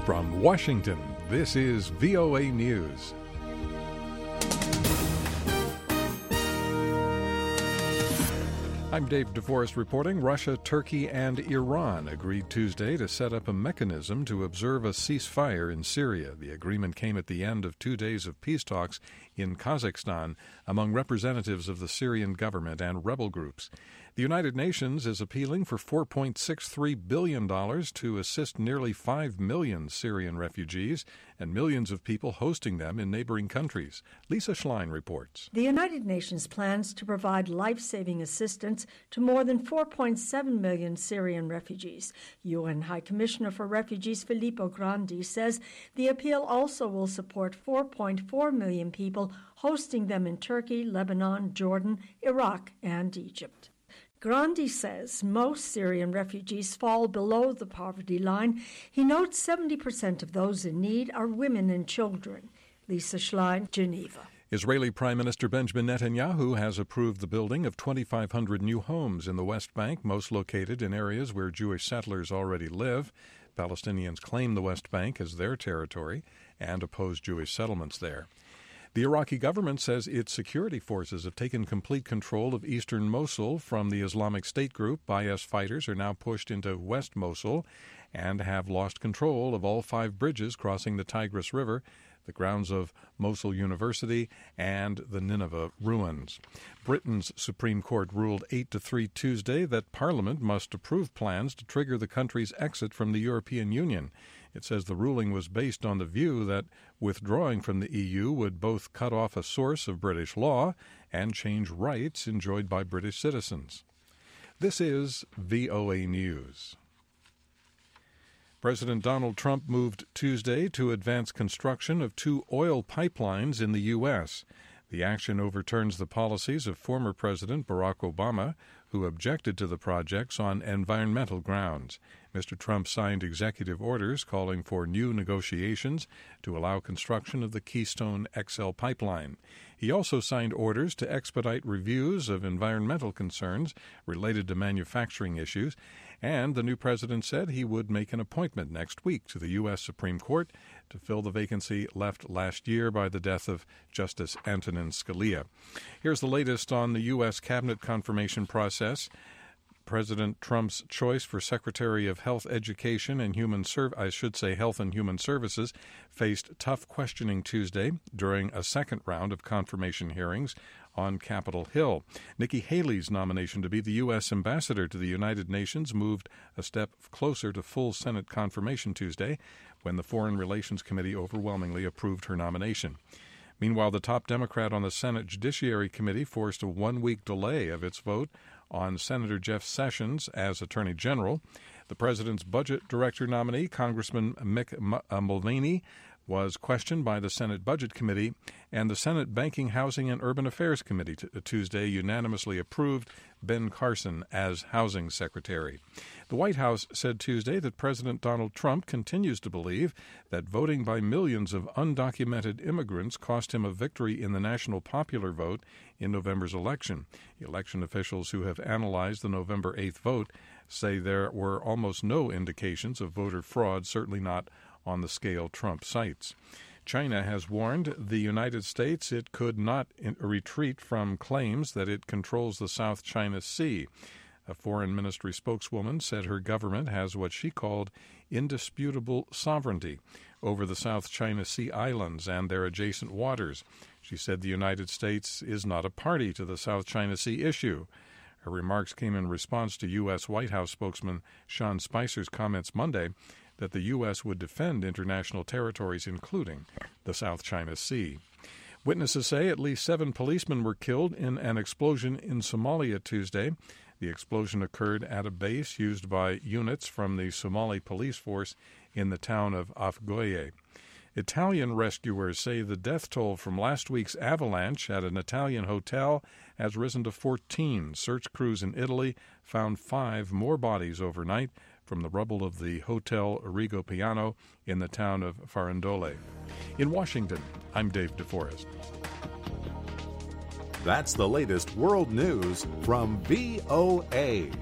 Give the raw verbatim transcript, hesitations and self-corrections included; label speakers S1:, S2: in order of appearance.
S1: From Washington, this is V O A News. I'm Dave DeForest reporting. Russia, Turkey, and Iran agreed Tuesday to set up a mechanism to observe a ceasefire in Syria. The agreement came at the end of two days of peace talks in Kazakhstan among representatives of the Syrian government and rebel groups. The United Nations is appealing for four point six three billion dollars to assist nearly five million Syrian refugees and millions of people hosting them in neighboring countries. Lisa Schlein reports.
S2: The United Nations plans to provide life-saving assistance to more than four point seven million Syrian refugees. U N High Commissioner for Refugees Filippo Grandi says the appeal also will support four point four million people, hosting them in Turkey, Lebanon, Jordan, Iraq, and Egypt. Grandi says most Syrian refugees fall below the poverty line. He notes seventy percent of those in need are women and children. Lisa Schlein, Geneva.
S1: Israeli Prime Minister Benjamin Netanyahu has approved the building of twenty-five hundred new homes in the West Bank, most located in areas where Jewish settlers already live. Palestinians claim the West Bank as their territory and oppose Jewish settlements there. The Iraqi government says its security forces have taken complete control of eastern Mosul from the Islamic State group. I S fighters are now pushed into West Mosul and have lost control of all five bridges crossing the Tigris River, the grounds of Mosul University, and the Nineveh ruins. Britain's Supreme Court ruled eight to three Tuesday that Parliament must approve plans to trigger the country's exit from the European Union. It says the ruling was based on the view that withdrawing from the E U would both cut off a source of British law and change rights enjoyed by British citizens. This is V O A News. President Donald Trump moved Tuesday to advance construction of two oil pipelines in the U S. The action overturns the policies of former President Barack Obama, who objected to the projects on environmental grounds. Mister Trump signed executive orders calling for new negotiations to allow construction of the Keystone X L pipeline. He also signed orders to expedite reviews of environmental concerns related to manufacturing issues, and the new president said he would make an appointment next week to the U S Supreme Court to fill the vacancy left last year by the death of Justice Antonin Scalia. Here's the latest on the U S cabinet confirmation process. President Trump's choice for Secretary of Health, Education, and Human Serv- I should say Health and Human Services faced tough questioning Tuesday during a second round of confirmation hearings on Capitol Hill. Nikki Haley's nomination to be the U S ambassador to the United Nations moved a step closer to full Senate confirmation Tuesday when the Foreign Relations Committee overwhelmingly approved her nomination. Meanwhile, the top Democrat on the Senate Judiciary Committee forced a one-week delay of its vote on Senator Jeff Sessions as Attorney General. The president's budget director nominee, Congressman Mick Mulvaney, was questioned by the Senate Budget Committee, and the Senate Banking, Housing, and Urban Affairs Committee t- Tuesday unanimously approved Ben Carson as Housing Secretary. The White House said Tuesday that President Donald Trump continues to believe that voting by millions of undocumented immigrants cost him a victory in the national popular vote in November's election. Election officials who have analyzed the November eighth vote say there were almost no indications of voter fraud, certainly not on the scale Trump cites. China has warned the United States it could not in- retreat from claims that it controls the South China Sea. A foreign ministry spokeswoman said her government has what she called indisputable sovereignty over the South China Sea islands and their adjacent waters. She said the United States is not a party to the South China Sea issue. Her remarks came in response to U S. White House spokesman Sean Spicer's comments Monday that the U S would defend international territories, including the South China Sea. Witnesses say at least seven policemen were killed in an explosion in Somalia Tuesday. The explosion occurred at a base used by units from the Somali police force in the town of Afgoye. Italian rescuers say the death toll from last week's avalanche at an Italian hotel has risen to fourteen. Search crews in Italy found five more bodies overnight from the rubble of the Hotel Rigopiano in the town of Farandole. In Washington, I'm Dave DeForest.
S3: That's the latest world news from V O A.